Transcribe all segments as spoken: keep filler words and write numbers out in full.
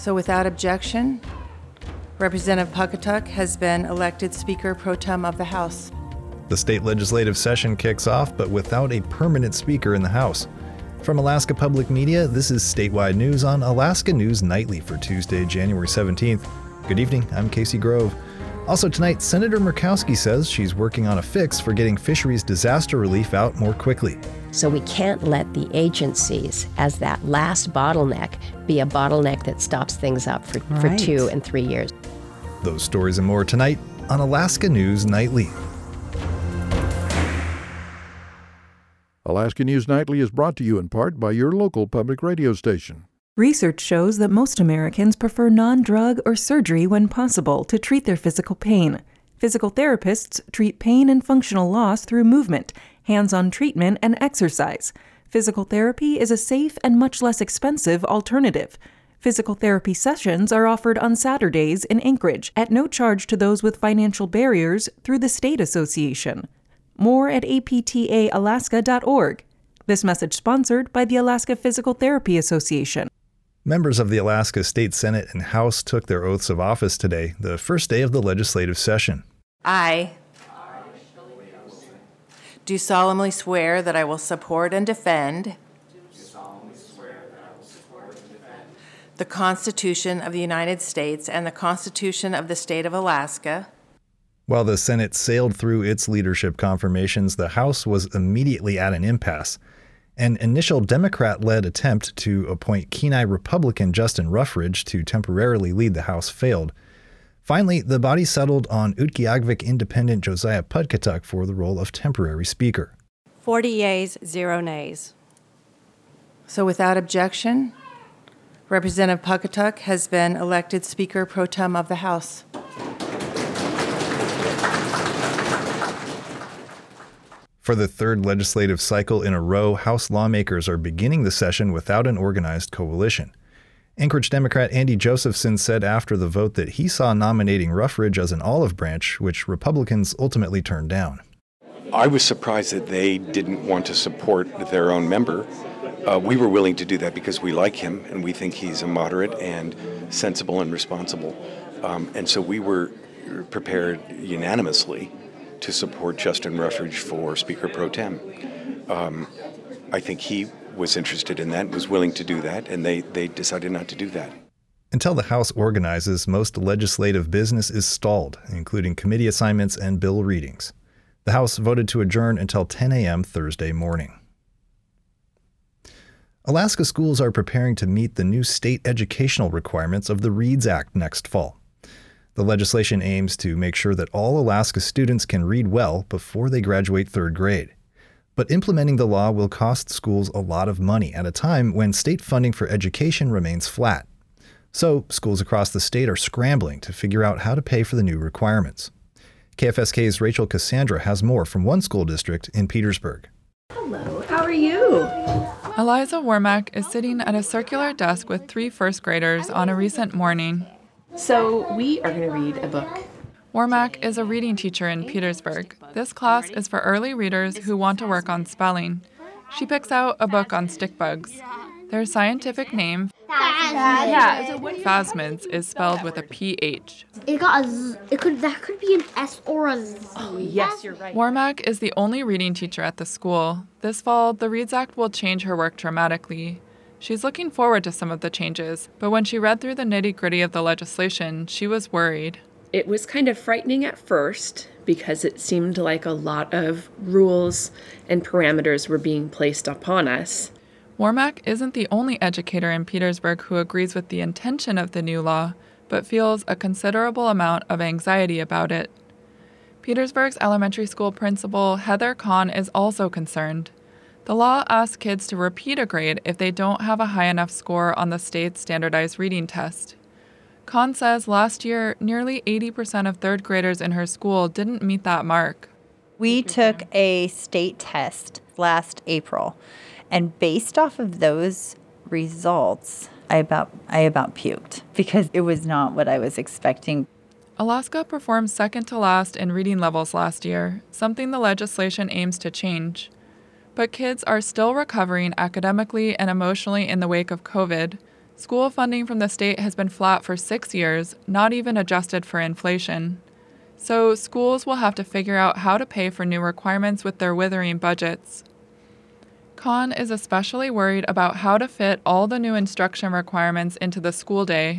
So without objection, Representative Pawcatuck has been elected Speaker Pro Tem of the House. The state legislative session kicks off, but without a permanent speaker in the House. From Alaska Public Media, this is statewide news on Alaska News Nightly for Tuesday, January seventeenth. Good evening, I'm Casey Grove. Also tonight, Senator Murkowski says she's working on a fix for getting fisheries disaster relief out more quickly. So we can't let the agencies, as that last bottleneck, be a bottleneck that stops things up for, right. for two and three years. Those stories and more tonight on Alaska News Nightly. Alaska News Nightly is brought to you in part by your local public radio station. Research shows that most Americans prefer non-drug or surgery when possible to treat their physical pain. Physical therapists treat pain and functional loss through movement, hands-on treatment, and exercise. Physical therapy is a safe and much less expensive alternative. Physical therapy sessions are offered on Saturdays in Anchorage at no charge to those with financial barriers through the state association. More at A P T A Alaska dot org. This message sponsored by the Alaska Physical Therapy Association. Members of the Alaska State Senate and House took their oaths of office today, the first day of the legislative session. I do solemnly swear that I will support and defend the Constitution of the United States and the Constitution of the State of Alaska. While the Senate sailed through its leadership confirmations, the House was immediately at an impasse. An initial Democrat-led attempt to appoint Kenai Republican Justin Ruffridge to temporarily lead the House failed. Finally, the body settled on Utqiagvik Independent Josiah Pawcatuck for the role of temporary Speaker. forty yeas, zero nays. So without objection, Representative Pawcatuck has been elected Speaker Pro Tem of the House. For the third legislative cycle in a row, House lawmakers are beginning the session without an organized coalition. Anchorage Democrat Andy Josephson said after the vote that he saw nominating Ruffridge as an olive branch, which Republicans ultimately turned down. I was surprised that they didn't want to support their own member. Uh, we were willing to do that because we like him and we think he's a moderate and sensible and responsible. Um, and so we were prepared unanimously to support Justin Ruffridge for Speaker Pro Tem. Um, I think he was interested in that, was willing to do that, and they, they decided not to do that. Until the House organizes, most legislative business is stalled, including committee assignments and bill readings. The House voted to adjourn until ten a.m. Thursday morning. Alaska schools are preparing to meet the new state educational requirements of the READS Act next fall. The legislation aims to make sure that all Alaska students can read well before they graduate third grade. But implementing the law will cost schools a lot of money at a time when state funding for education remains flat. So, schools across the state are scrambling to figure out how to pay for the new requirements. K F S K's Rachel Cassandra has more from one school district in Petersburg. Hello, how are you? Eliza Wormack is sitting at a circular desk with three first graders on a recent morning. So we are going to read a book. Wormack is a reading teacher in Petersburg. This class is for early readers who want to work on spelling. She picks out a book on stick bugs. Their scientific name, phasmids, is spelled with a P H. It got a Z. It could, that could be an S or a Z. Oh, yes, you're right. Wormack is the only reading teacher at the school. This fall, the READS Act will change her work dramatically. She's looking forward to some of the changes, but when she read through the nitty-gritty of the legislation, she was worried. It was kind of frightening at first because it seemed like a lot of rules and parameters were being placed upon us. Wormack isn't the only educator in Petersburg who agrees with the intention of the new law, but feels a considerable amount of anxiety about it. Petersburg's elementary school principal, Heather Kahn, is also concerned. The law asks kids to repeat a grade if they don't have a high enough score on the state's standardized reading test. Kahn says last year, nearly eighty percent of third graders in her school didn't meet that mark. We took a state test last April, and based off of those results, I about I about puked because it was not what I was expecting. Alaska performed second to last in reading levels last year, something the legislation aims to change. But kids are still recovering academically and emotionally in the wake of COVID. School funding from the state has been flat for six years, not even adjusted for inflation. So schools will have to figure out how to pay for new requirements with their withering budgets. Khan is especially worried about how to fit all the new instruction requirements into the school day.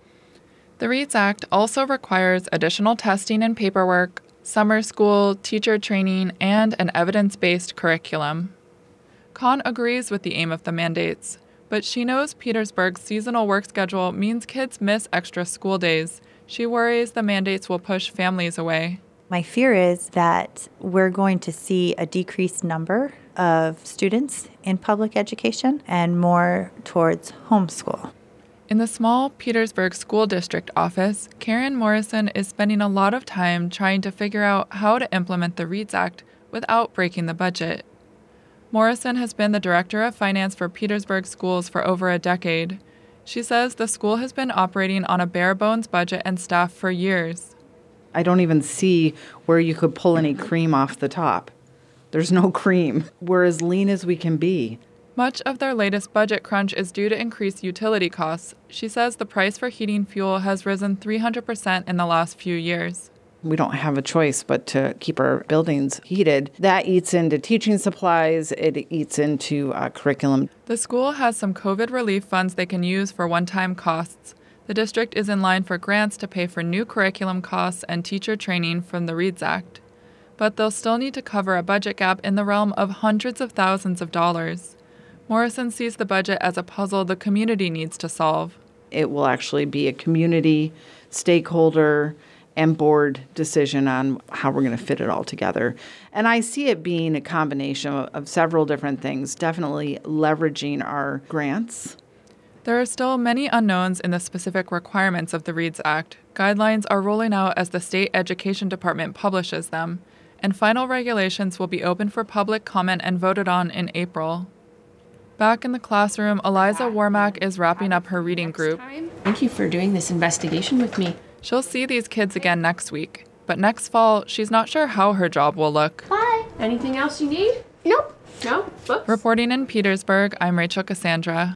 The READS Act also requires additional testing and paperwork, summer school, teacher training, and an evidence-based curriculum. Khan agrees with the aim of the mandates, but she knows Petersburg's seasonal work schedule means kids miss extra school days. She worries the mandates will push families away. My fear is that we're going to see a decreased number of students in public education and more towards homeschool. In the small Petersburg School District office, Karen Morrison is spending a lot of time trying to figure out how to implement the READS Act without breaking the budget. Morrison has been the director of finance for Petersburg schools for over a decade. She says the school has been operating on a bare-bones budget and staff for years. I don't even see where you could pull any cream off the top. There's no cream. We're as lean as we can be. Much of their latest budget crunch is due to increased utility costs. She says the price for heating fuel has risen three hundred percent in the last few years. We don't have a choice but to keep our buildings heated. That eats into teaching supplies. It eats into uh, curriculum. The school has some COVID relief funds they can use for one-time costs. The district is in line for grants to pay for new curriculum costs and teacher training from the READS Act. But they'll still need to cover a budget gap in the realm of hundreds of thousands of dollars. Morrison sees the budget as a puzzle the community needs to solve. It will actually be a community, stakeholder, and board decision on how we're going to fit it all together. And I see it being a combination of, of several different things, definitely leveraging our grants. There are still many unknowns in the specific requirements of the READS Act. Guidelines are rolling out as the state education department publishes them, and final regulations will be open for public comment and voted on in April. Back in the classroom, Eliza Warmack is wrapping up her reading group. Thank you for doing this investigation with me. She'll see these kids again next week, but next fall, she's not sure how her job will look. Bye. Anything else you need? Nope. No? Books? Reporting in Petersburg, I'm Rachel Cassandra.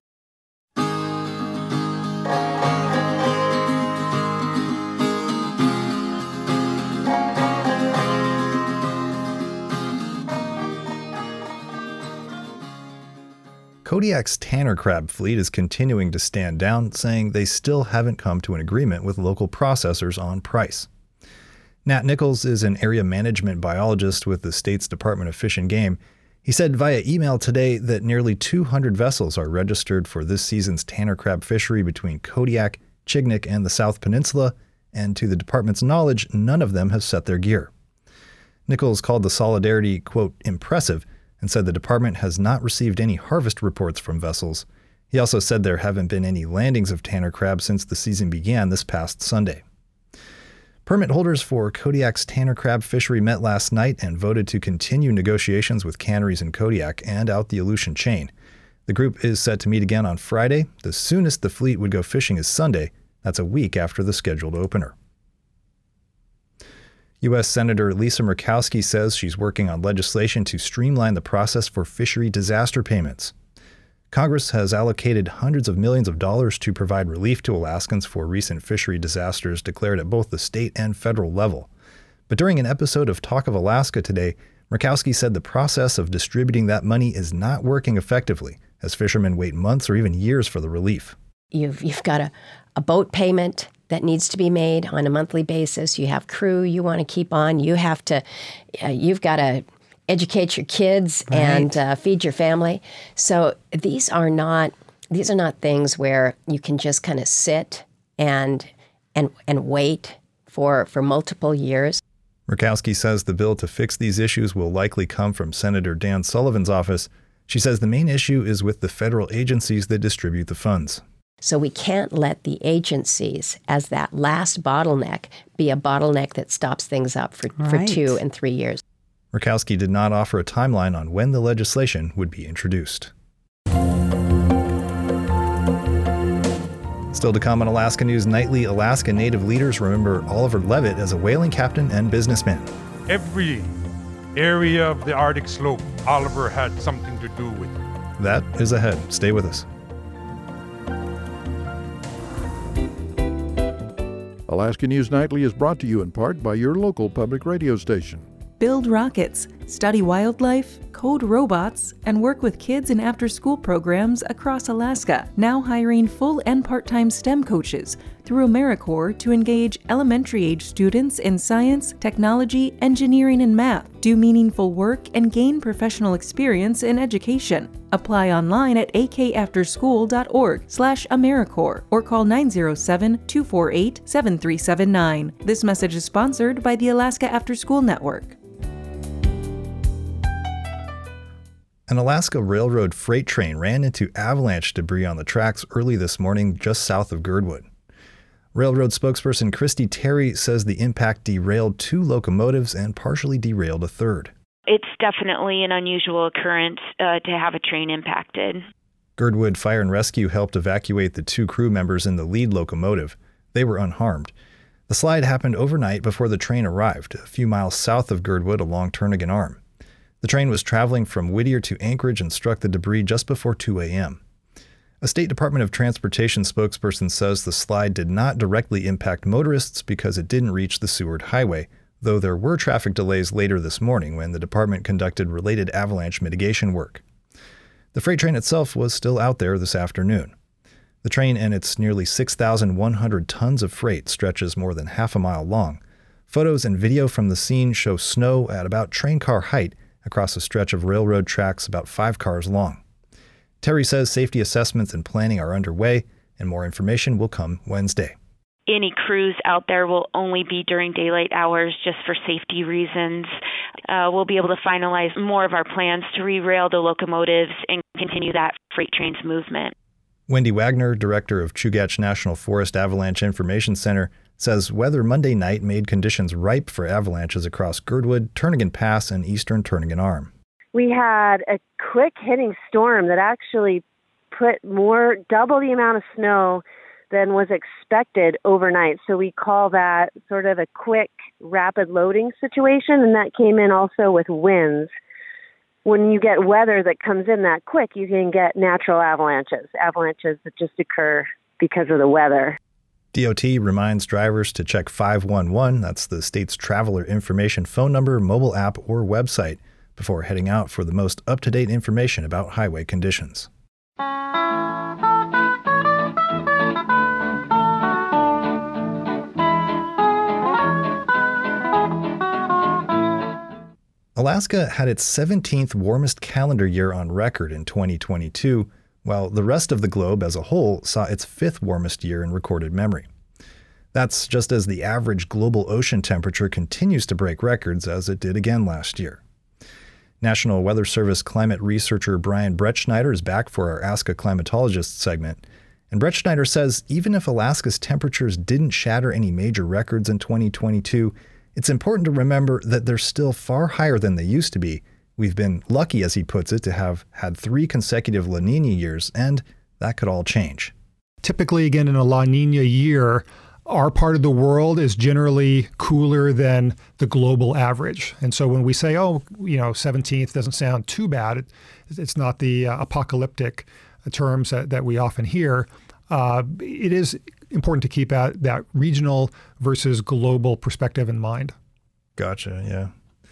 Kodiak's Tanner crab fleet is continuing to stand down, saying they still haven't come to an agreement with local processors on price. Nat Nichols is an area management biologist with the state's Department of Fish and Game. He said via email today that nearly two hundred vessels are registered for this season's Tanner crab fishery between Kodiak, Chignik, and the South Peninsula, and to the department's knowledge, none of them have set their gear. Nichols called the solidarity, quote, impressive, and said the department has not received any harvest reports from vessels. He also said there haven't been any landings of Tanner crab since the season began this past Sunday. Permit holders for Kodiak's Tanner crab fishery met last night and voted to continue negotiations with canneries in Kodiak and out the Aleutian chain. The group is set to meet again on Friday. The soonest the fleet would go fishing is Sunday. That's a week after the scheduled opener. U S Senator Lisa Murkowski says she's working on legislation to streamline the process for fishery disaster payments. Congress has allocated hundreds of millions of dollars to provide relief to Alaskans for recent fishery disasters declared at both the state and federal level. But during an episode of Talk of Alaska today, Murkowski said the process of distributing that money is not working effectively, as fishermen wait months or even years for the relief. You've, you've got a, a boat payment that needs to be made on a monthly basis. You have crew you want to keep on. You have to, uh, you've got to educate your kids right. and uh, feed your family. So these are not these are not things where you can just kind of sit and and and wait for for multiple years. Murkowski says the bill to fix these issues will likely come from Senator Dan Sullivan's office. She says the main issue is with the federal agencies that distribute the funds. So we can't let the agencies, as that last bottleneck, be a bottleneck that stops things up for, right. for two and three years. Murkowski did not offer a timeline on when the legislation would be introduced. Still to come on Alaska News Nightly, Alaska Native leaders remember Oliver Levitt as a whaling captain and businessman. Every area of the Arctic slope, Oliver had something to do with. That is ahead. Stay with us. Alaska News Nightly is brought to you in part by your local public radio station. Build rockets, study wildlife, code robots, and work with kids in after-school programs across Alaska. Now hiring full and part-time STEM coaches through AmeriCorps to engage elementary-age students in science, technology, engineering, and math. Do meaningful work and gain professional experience in education. Apply online at akafterschool.org slash AmeriCorps or call nine zero seven, two four eight, seven three seven nine. This message is sponsored by the Alaska After School Network. An Alaska Railroad freight train ran into avalanche debris on the tracks early this morning just south of Girdwood. Railroad spokesperson Christy Terry says the impact derailed two locomotives and partially derailed a third. It's definitely an unusual occurrence uh, to have a train impacted. Girdwood Fire and Rescue helped evacuate the two crew members in the lead locomotive. They were unharmed. The slide happened overnight before the train arrived, a few miles south of Girdwood along Turnagain Arm. The train was traveling from Whittier to Anchorage and struck the debris just before two a.m. A State Department of Transportation spokesperson says the slide did not directly impact motorists because it didn't reach the Seward Highway, though there were traffic delays later this morning when the department conducted related avalanche mitigation work. The freight train itself was still out there this afternoon. The train and its nearly six thousand one hundred tons of freight stretches more than half a mile long. Photos and video from the scene show snow at about train car height across a stretch of railroad tracks about five cars long. Terry says safety assessments and planning are underway, and more information will come Wednesday. Any crews out there will only be during daylight hours just for safety reasons. Uh, we'll be able to finalize more of our plans to re-rail the locomotives and continue that freight train's movement. Wendy Wagner, director of Chugach National Forest Avalanche Information Center, says weather Monday night made conditions ripe for avalanches across Girdwood, Turnagain Pass, and eastern Turnagain Arm. We had a quick hitting storm that actually put more, double the amount of snow than was expected overnight. So we call that sort of a quick, rapid loading situation, and that came in also with winds. When you get weather that comes in that quick, you can get natural avalanches, avalanches that just occur because of the weather. D O T reminds drivers to check five one one, that's the state's traveler information phone number, mobile app, or website, before heading out for the most up-to-date information about highway conditions. Alaska had its seventeenth warmest calendar year on record in twenty twenty-two, while the rest of the globe as a whole saw its fifth warmest year in recorded memory. That's just as the average global ocean temperature continues to break records, as it did again last year. National Weather Service climate researcher Brian Bretschneider is back for our Ask a Climatologist segment. And Bretschneider says even if Alaska's temperatures didn't shatter any major records in twenty twenty-two, it's important to remember that they're still far higher than they used to be. We've been lucky, as he puts it, to have had three consecutive La Nina years, and that could all change. Typically, again, in a La Nina year, our part of the world is generally cooler than the global average. And so when we say, oh, you know, seventeenth doesn't sound too bad, it, it's not the uh, apocalyptic terms that, that we often hear. Uh, it is important to keep that, that regional versus global perspective in mind. Gotcha, yeah.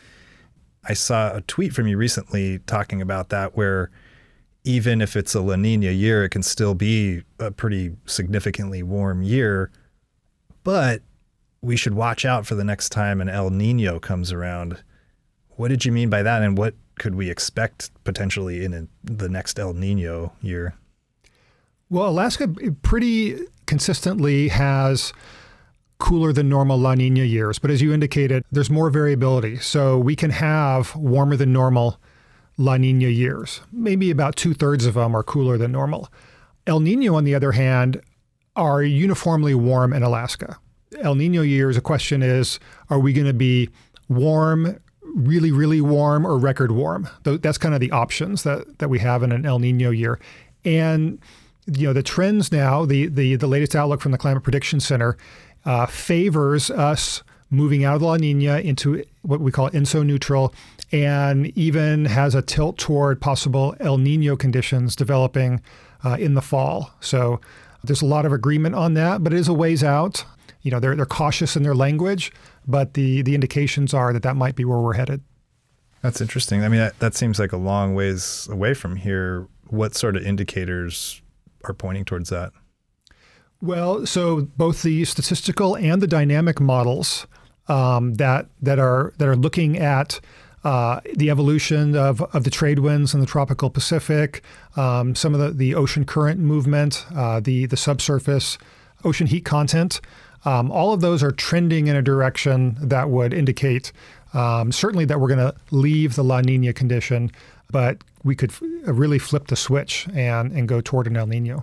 I saw a tweet from you recently talking about that, where even if it's a La Nina year, it can still be a pretty significantly warm year. But we should watch out for the next time an El Nino comes around. What did you mean by that, and what could we expect potentially in a, the next El Nino year? Well, Alaska pretty consistently has cooler than normal La Nina years. But as you indicated, there's more variability. So we can have warmer than normal La Nina years. Maybe about two-thirds of them are cooler than normal. El Nino, on the other hand, are uniformly warm in Alaska. El Nino years, the question is, are we going to be warm, really, really warm, or record warm? That's kind of the options that, that we have in an El Nino year. And you know, the trends now, the, the, the latest outlook from the Climate Prediction Center uh, favors us moving out of La Nina into what we call INSO neutral, and even has a tilt toward possible El Nino conditions developing uh, in the fall. So there's a lot of agreement on that, but it is a ways out. you know, they're they're cautious in their language, but the the indications are that that might be where we're headed. That's interesting. I mean, that, that seems like a long ways away from here. What sort of indicators are pointing towards that? Well, so both the statistical and the dynamic models um, that that are that are looking at uh, the evolution of, of the trade winds in the tropical Pacific, um, some of the, the ocean current movement, uh, the the subsurface ocean heat content, um, all of those are trending in a direction that would indicate um, certainly that we're going to leave the La Nina condition, but we could f- really flip the switch and and go toward an El Nino.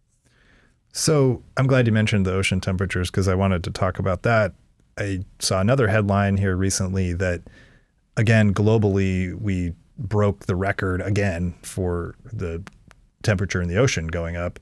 So I'm glad you mentioned the ocean temperatures because I wanted to talk about that. I saw another headline here recently that, again, globally, we broke the record again for the temperature in the ocean going up.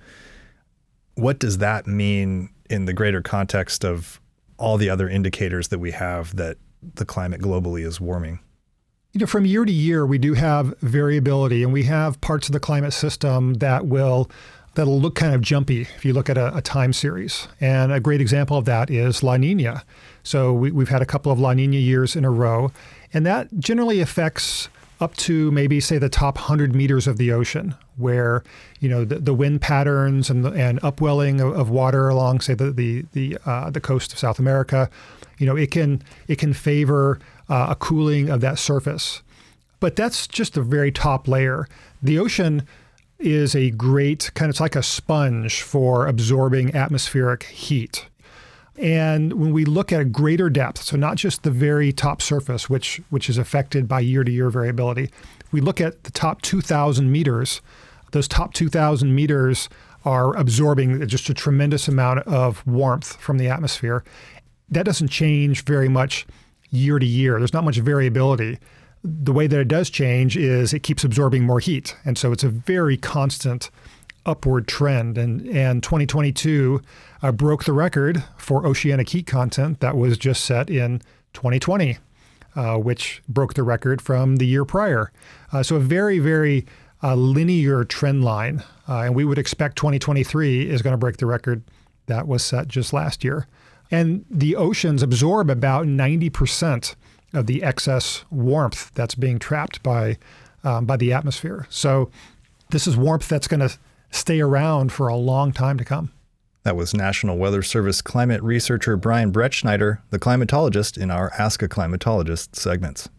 What does that mean in the greater context of all the other indicators that we have that the climate globally is warming? You know, from year to year, we do have variability, and we have parts of the climate system that will that'll look kind of jumpy if you look at a, a time series. And a great example of that is La Nina. So we, we've had a couple of La Nina years in a row, and that generally affects up to maybe, say, the top one hundred meters of the ocean, where, you know, the, the wind patterns and, the, and upwelling of, of water along, say, the the the, uh, the coast of South America, you know, it can it can favor uh, a cooling of that surface. But that's just the very top layer. The ocean is a great kind of, it's like a sponge for absorbing atmospheric heat. And when we look at a greater depth, so not just the very top surface, which which is affected by year-to-year variability, we look at the top two thousand meters. Those top two thousand meters are absorbing just a tremendous amount of warmth from the atmosphere. That doesn't change very much year to year. There's not much variability. The way that it does change is it keeps absorbing more heat. And so it's a very constant upward trend. And, and twenty twenty-two uh, broke the record for oceanic heat content that was just set in twenty twenty, uh, which broke the record from the year prior. Uh, so a very, very uh, linear trend line. Uh, and we would expect twenty twenty-three is going to break the record that was set just last year. And the oceans absorb about ninety percent of the excess warmth that's being trapped by um, by the atmosphere. So this is warmth that's going to stay around for a long time to come. That was National Weather Service climate researcher Brian Brettschneider, the climatologist in our Ask a Climatologist segments.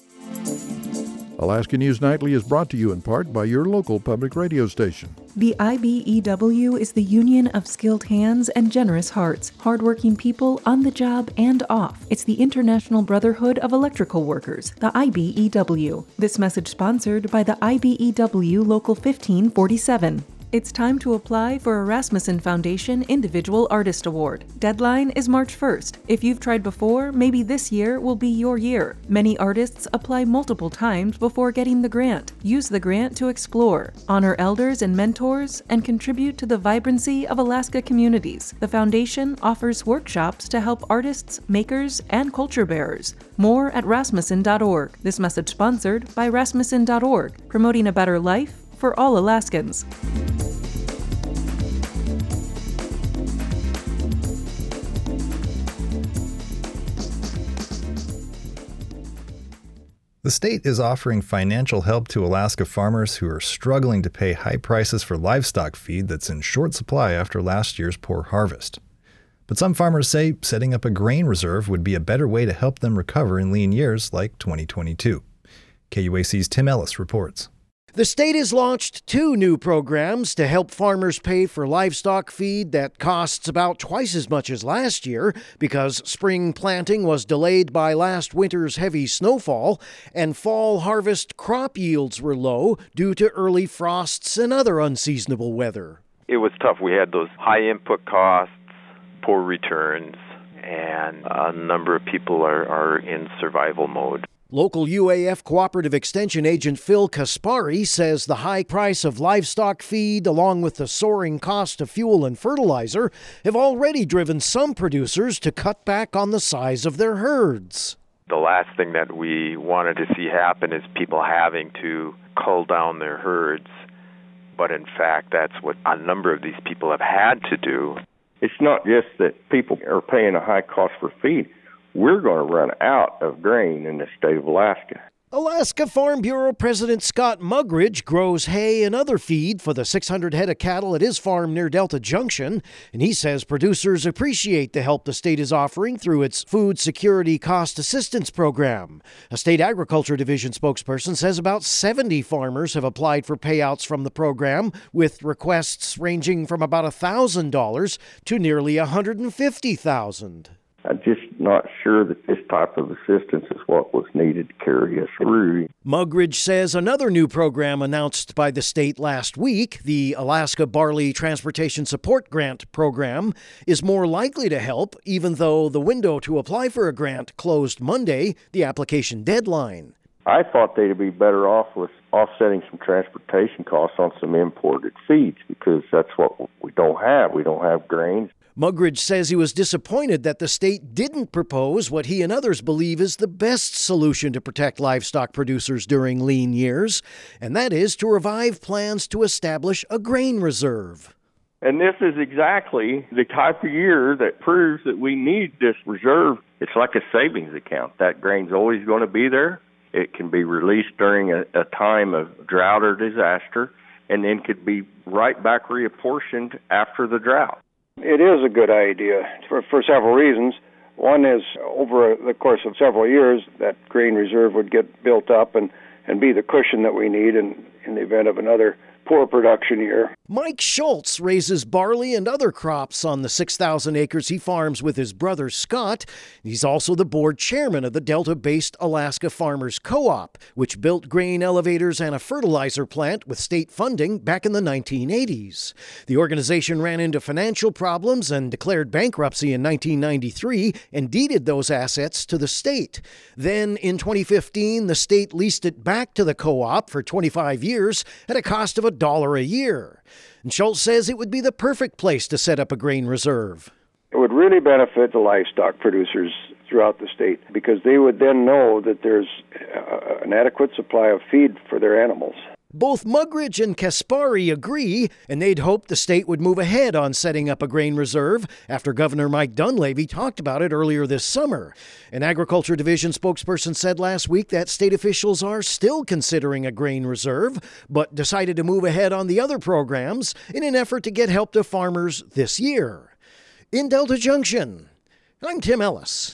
Alaska News Nightly is brought to you in part by your local public radio station. The I B E W is the union of skilled hands and generous hearts, hardworking people on the job and off. It's the International Brotherhood of Electrical Workers, the I B E W. This message sponsored by the I B E W Local fifteen forty-seven. It's time to apply for a Rasmussen Foundation Individual Artist Award. Deadline is March first. If you've tried before, maybe this year will be your year. Many artists apply multiple times before getting the grant. Use the grant to explore, honor elders and mentors, and contribute to the vibrancy of Alaska communities. The foundation offers workshops to help artists, makers, and culture bearers. More at rasmussen dot org. This message sponsored by rasmussen dot org, promoting a better life for all Alaskans. The state is offering financial help to Alaska farmers who are struggling to pay high prices for livestock feed that's in short supply after last year's poor harvest. But some farmers say setting up a grain reserve would be a better way to help them recover in lean years like twenty twenty-two. K U A C's Tim Ellis reports. The state has launched two new programs to help farmers pay for livestock feed that costs about twice as much as last year because spring planting was delayed by last winter's heavy snowfall and fall harvest crop yields were low due to early frosts and other unseasonable weather. It was tough. We had those high input costs, poor returns, and a number of people are, are in survival mode. Local U A F Cooperative Extension Agent Phil Kaspari says the high price of livestock feed, along with the soaring cost of fuel and fertilizer, have already driven some producers to cut back on the size of their herds. The last thing that we wanted to see happen is people having to cull down their herds. But in fact, that's what a number of these people have had to do. It's not just that people are paying a high cost for feed. We're going to run out of grain in the state of Alaska. Alaska Farm Bureau President Scott Mugridge grows hay and other feed for the six hundred head of cattle at his farm near Delta Junction, and he says producers appreciate the help the state is offering through its Food Security Cost Assistance Program. A state agriculture division spokesperson says about seventy farmers have applied for payouts from the program, with requests ranging from about one thousand dollars to nearly one hundred fifty thousand dollars. I'm just not sure that this type of assistance is what was needed to carry us through. Mugridge says another new program announced by the state last week, the Alaska Barley Transportation Support Grant Program, is more likely to help, even though the window to apply for a grant closed Monday, the application deadline. I thought they'd be better off with offsetting some transportation costs on some imported feeds, because that's what we don't have. We don't have grains. Mugridge says he was disappointed that the state didn't propose what he and others believe is the best solution to protect livestock producers during lean years, and that is to revive plans to establish a grain reserve. And this is exactly the type of year that proves that we need this reserve. It's like a savings account. That grain's always going to be there. It can be released during a, a time of drought or disaster, and then could be right back reapportioned after the drought. It is a good idea for, for several reasons. One is, over the course of several years, that grain reserve would get built up and, and be the cushion that we need in, in the event of another poor production year. Mike Schultz raises barley and other crops on the six thousand acres he farms with his brother Scott. He's also the board chairman of the Delta-based Alaska Farmers Co-op, which built grain elevators and a fertilizer plant with state funding back in the nineteen eighties. The organization ran into financial problems and declared bankruptcy in nineteen ninety-three and deeded those assets to the state. Then in twenty fifteen, the state leased it back to the co-op for twenty-five years at a cost of a dollar a year. And Schultz says it would be the perfect place to set up a grain reserve. It would really benefit the livestock producers throughout the state, because they would then know that there's uh, an adequate supply of feed for their animals. Both Mugridge and Kaspari agree, and they'd hoped the state would move ahead on setting up a grain reserve after Governor Mike Dunleavy talked about it earlier this summer. An Agriculture Division spokesperson said last week that state officials are still considering a grain reserve, but decided to move ahead on the other programs in an effort to get help to farmers this year. In Delta Junction, I'm Tim Ellis.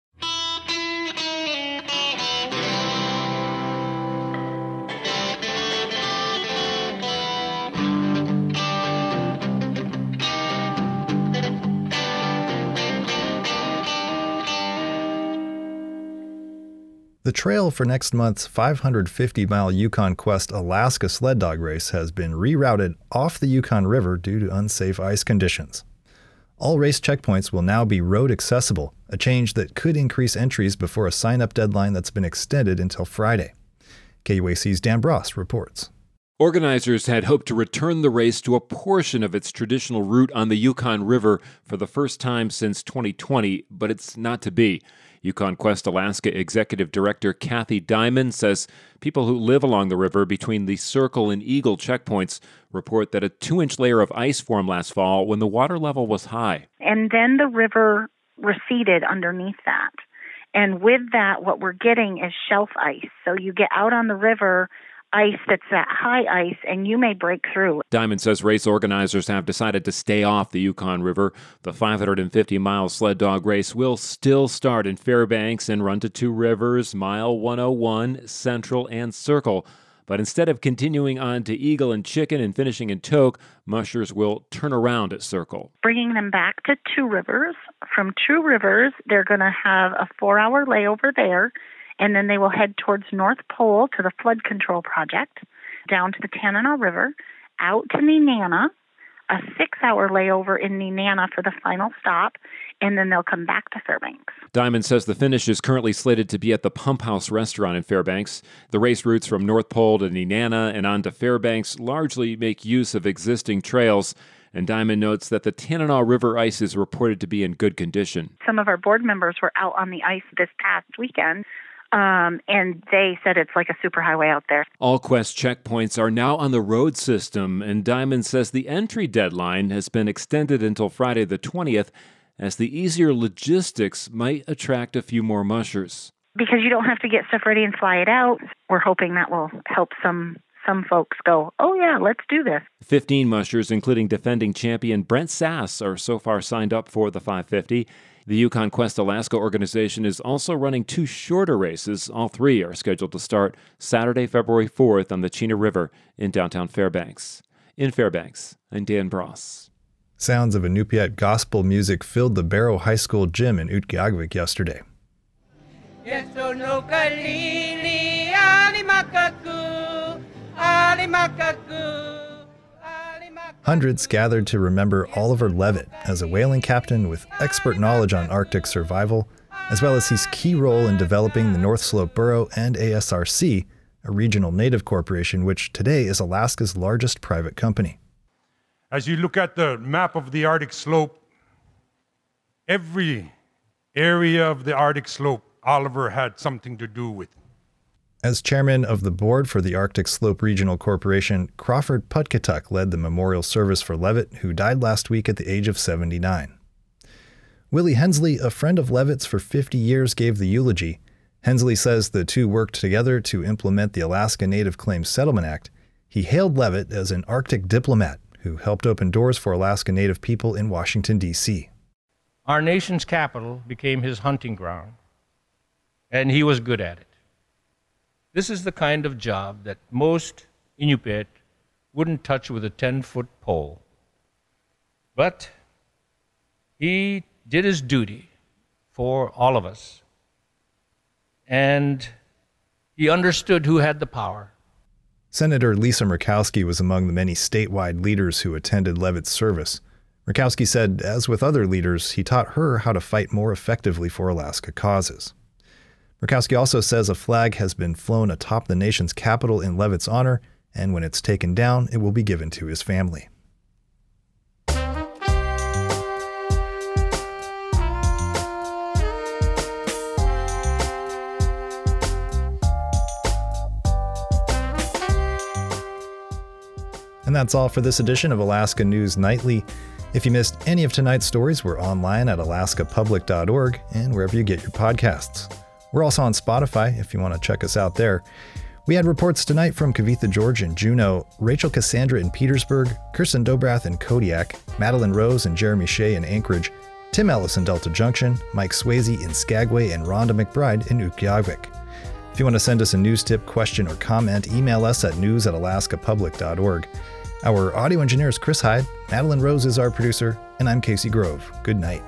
The trail for next month's five hundred fifty mile Yukon Quest Alaska sled dog race has been rerouted off the Yukon River due to unsafe ice conditions. All race checkpoints will now be road accessible, a change that could increase entries before a sign-up deadline that's been extended until Friday. K U A C's Dan Bross reports. Organizers had hoped to return the race to a portion of its traditional route on the Yukon River for the first time since twenty twenty, but it's not to be. Yukon Quest Alaska Executive Director Kathy Diamond says people who live along the river between the Circle and Eagle checkpoints report that a two-inch layer of ice formed last fall when the water level was high. And then the river receded underneath that. And with that, what we're getting is shelf ice. So you get out on the river, ice that's that high ice, and you may break through. Diamond says race organizers have decided to stay off the Yukon River. The five hundred fifty mile sled dog race will still start in Fairbanks and run to Two Rivers, Mile one oh one, Central, and Circle. But instead of continuing on to Eagle and Chicken and finishing in Tok, mushers will turn around at Circle. Bringing them back to Two Rivers. From Two Rivers, they're going to have a four-hour layover there, and then they will head towards North Pole to the Flood Control Project, down to the Tanana River, out to Nenana, a six-hour layover in Nenana for the final stop, and then they'll come back to Fairbanks. Diamond says the finish is currently slated to be at the Pump House restaurant in Fairbanks. The race routes from North Pole to Nenana and on to Fairbanks largely make use of existing trails, and Diamond notes that the Tanana River ice is reported to be in good condition. Some of our board members were out on the ice this past weekend. Um, and they said it's like a superhighway out there. All Quest checkpoints are now on the road system, and Diamond says the entry deadline has been extended until Friday the twentieth, as the easier logistics might attract a few more mushers. Because you don't have to get stuff ready and fly it out, we're hoping that will help some some folks go, oh yeah, let's do this. fifteen mushers, including defending champion Brent Sass, are so far signed up for the five fifty. The Yukon Quest Alaska organization is also running two shorter races. All three are scheduled to start Saturday, February fourth on the Chena River in downtown Fairbanks. In Fairbanks, I'm Dan Bross. Sounds of Inupiat gospel music filled the Barrow High School gym in Utqiagvik yesterday. Hundreds gathered to remember Oliver Levitt as a whaling captain with expert knowledge on Arctic survival, as well as his key role in developing the North Slope Borough and A S R C, a regional native corporation which today is Alaska's largest private company. As you look at the map of the Arctic slope, every area of the Arctic slope, Oliver had something to do with. As chairman of the board for the Arctic Slope Regional Corporation, Crawford Putkatuk led the memorial service for Levitt, who died last week at the age of seventy-nine. Willie Hensley, a friend of Levitt's for fifty years, gave the eulogy. Hensley says the two worked together to implement the Alaska Native Claims Settlement Act. He hailed Levitt as an Arctic diplomat who helped open doors for Alaska Native people in Washington, D C Our nation's capital became his hunting ground, and he was good at it. This is the kind of job that most Inupiat wouldn't touch with a ten-foot pole. But he did his duty for all of us, and he understood who had the power. Senator Lisa Murkowski was among the many statewide leaders who attended Levitt's service. Murkowski said, as with other leaders, he taught her how to fight more effectively for Alaska causes. Murkowski also says a flag has been flown atop the nation's capital in Levitt's honor, and when it's taken down, it will be given to his family. And that's all for this edition of Alaska News Nightly. If you missed any of tonight's stories, we're online at alaska public dot org and wherever you get your podcasts. We're also on Spotify if you want to check us out there. We had reports tonight from Kavitha George in Juneau, Rachel Cassandra in Petersburg, Kirsten Dobrath in Kodiak, Madeline Rose and Jeremy Shea in Anchorage, Tim Ellis in Delta Junction, Mike Swayze in Skagway, and Rhonda McBride in Utqiagvik. If you want to send us a news tip, question, or comment, email us at news at alaska public dot org. Our audio engineer is Chris Hyde, Madeline Rose is our producer, and I'm Casey Grove. Good night.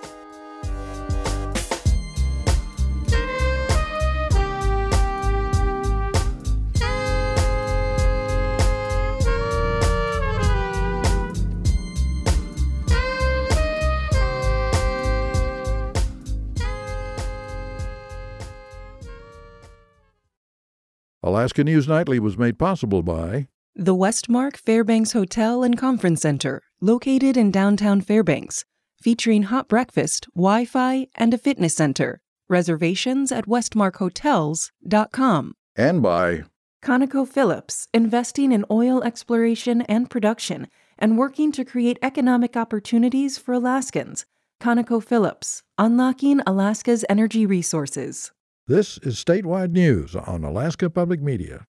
Alaska News Nightly was made possible by the Westmark Fairbanks Hotel and Conference Center, located in downtown Fairbanks, featuring hot breakfast, Wi-Fi, and a fitness center. Reservations at westmark hotels dot com. And by ConocoPhillips, investing in oil exploration and production and working to create economic opportunities for Alaskans. ConocoPhillips, unlocking Alaska's energy resources. This is statewide news on Alaska Public Media.